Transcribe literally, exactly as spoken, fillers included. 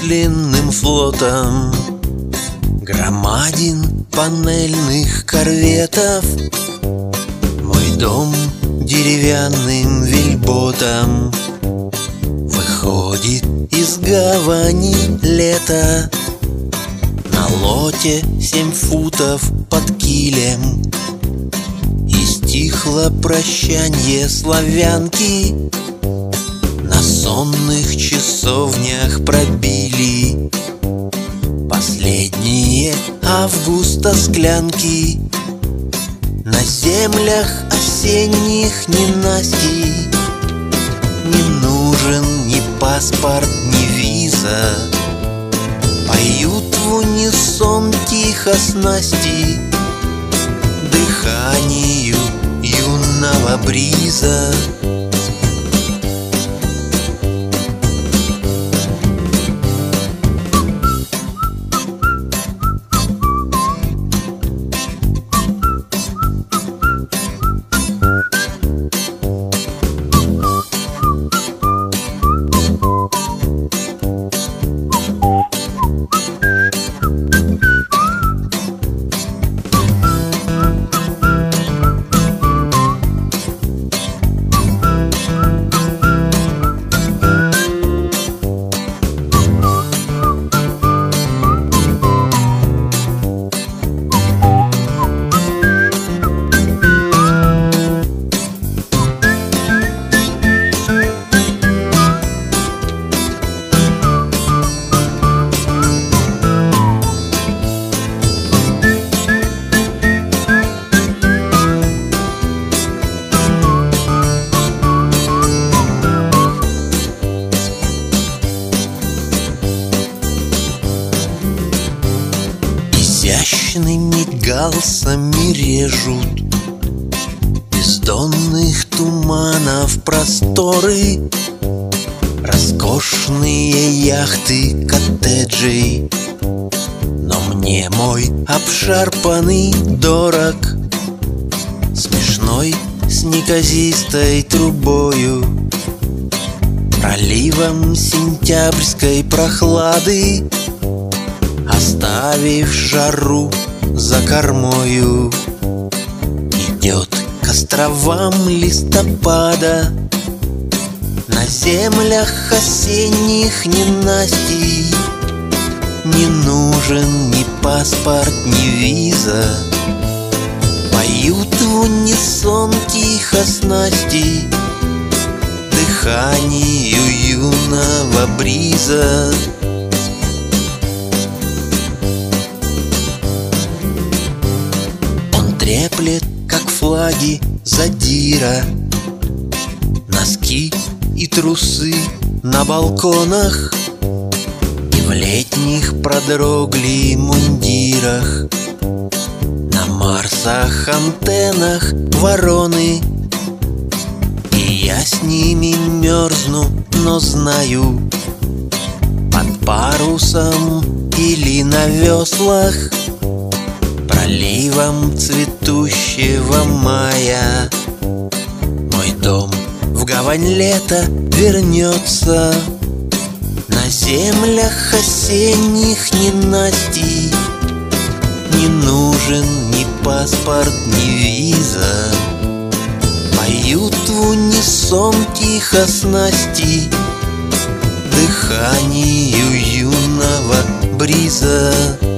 бесчисленным флотом, громадин панельных корветов. Мой дом деревянным вельботом выходит из гавани лето. На лоте семь футов под килем, и стихло прощанье славянки. На сонных часовнях пробили последние августа склянки. На землях осенних ненастий не нужен ни паспорт, ни виза. Поют в унисон тихо снасти дыханию юного бриза. Изящными галсами режут бездонных туманов просторы, роскошные яхты коттеджей. Но мне мой обшарпанный дорог, смешной с неказистой трубою, проливом сентябрьской прохлады, оставив жару за кормою. Идет к островам листопада, на землях осенних ненастий не нужен ни паспорт, ни виза. Поют в унисон тихо снасти дыханию юного бриза. Треплет, как флаги задира, носки и трусы на балконах, и в летних продрогли мундирах на Марсах антеннах вороны. И я с ними мерзну, но знаю, под парусом или на веслах, проливом цветущего мая, мой дом в гавань лета вернется. На землях осенних ненастий не нужен ни паспорт, ни виза. Поют в унисон тихо снасти дыханию юного бриза.